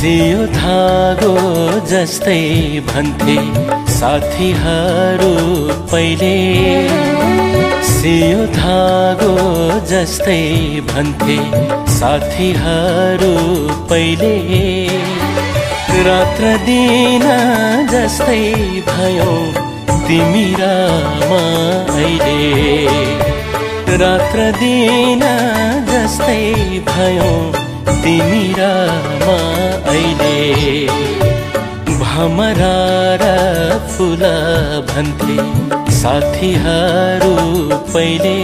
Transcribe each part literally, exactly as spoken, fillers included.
सियो धागो जस्तै भन्थे साथीहरू पहिले, सियो धागो जस्तै भन्थे साथीहरू पहिले। रात्र दिन जस्तै भयो तिमी र म अहिले, रात्र दिन जस्तै भयो तिमी र म अहिले। भमरा र फुल भन्थे साथीहरू पहिले,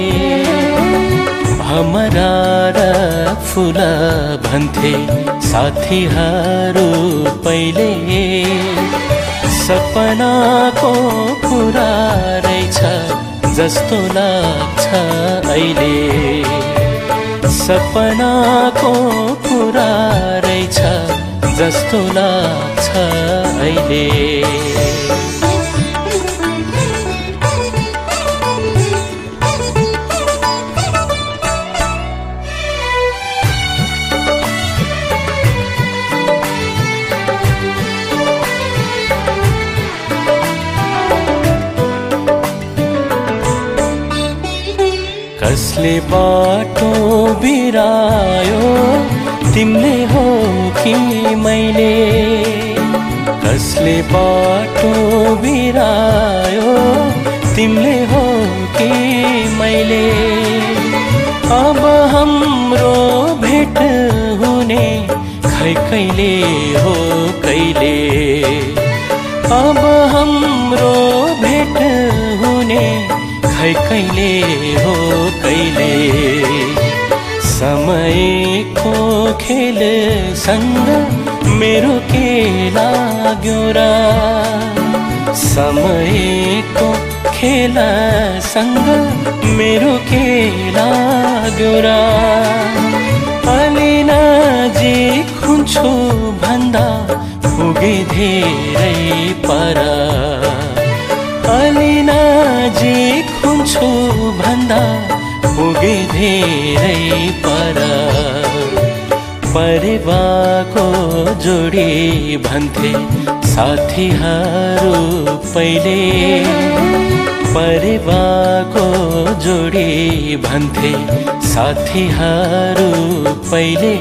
भमरा र फुल भन्थे साथीहरू पहिले। सपनाको कुरा रहेछ जस्तो लाग्छ अहिले, सपनाको कुरा रहेछ जस्तो लाग्छ अहिले। कसले बाटो बिरायो तिमीले हो कि मैले, कसले बाटो बिरायो तिमीले हो कि मैले। अब हाम्रो भेट हुने खै कहिले हो कहिले, अब हाम्रो भेट हुने खै कहिले हो कहिले। समयको खेलसँग मेरो के लाग्यो र, समयको खेलसँग मेरो के लाग्यो र। अलि नजिक हुन्छु भन्दा पुगे धेरै पर, अलि नजिक हुन्छु भन्दा पुगे धेरै पर। परिवारको जोडी भन्थे साथीहरू पहिले, परिवारको जोडी भन्थे साथीहरू पहिले।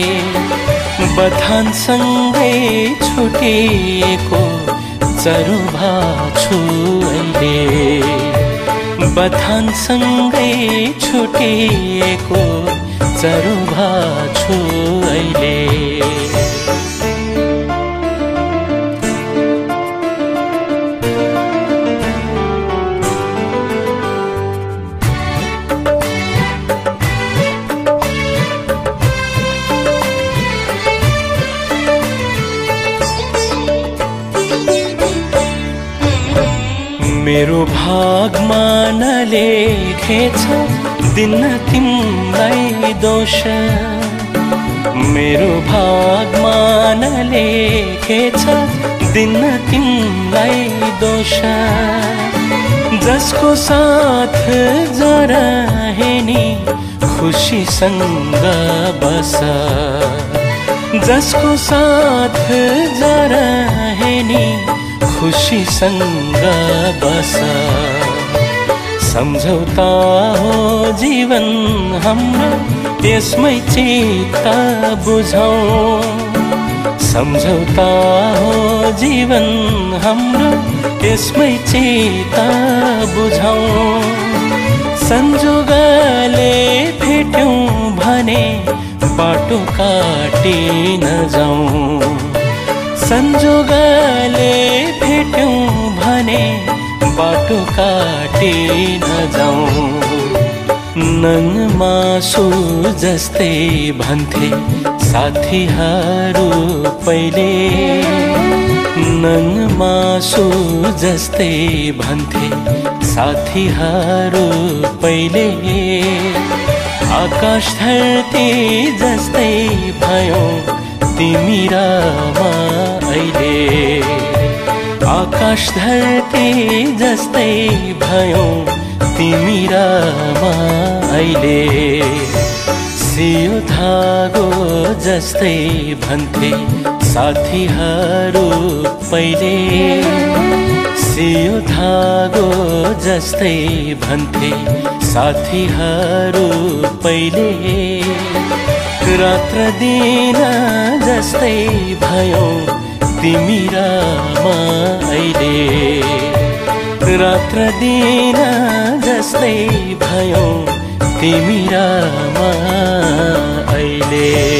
बथानसँगै छुटिएको चरुभा छु अहिले, बथानसँगै छुटिएको चरुभा छु अहिले। मेरो भागमा नलेखेछ दिन तिमीलाई दोष, मेरो भागमा नलेखेछ दिन तिमीलाई दोष। जसको साथ जरहे नि खुसीसँग बस, जसको साथ जरहे नि खुसीसँग बस। सम्झौता हो जीवन हाम्रो त्यसमै चित्त बुझौँ, सम्झौता हो जीवन हाम्रो त्यसमै चित्त बुझौँ। संजोगले भेट्यौँ भने बाटो काटी नजाउँ, संजोगले भेट्यौँ भने बाटो काटी नजाउँ। नङ मासु जस्तै भन्थे साथीहरू पहिले, नङ मासु जस्तै भन्थे साथीहरू पहिले। आकाश धरती जस्तै भयो तिमी र म अहिले, आकाश धरती जस्तै भयो तिमी र म अहिले। सियो धागो जस्तै भन्थे साथीहरू पहिले सियो धागो जस्तै भन्थे साथीहरू पहिले रात्र दिन जस्तै भयो तिमी र म अहिले रात्र दिन जस्तै भयो तिमी र म अहिले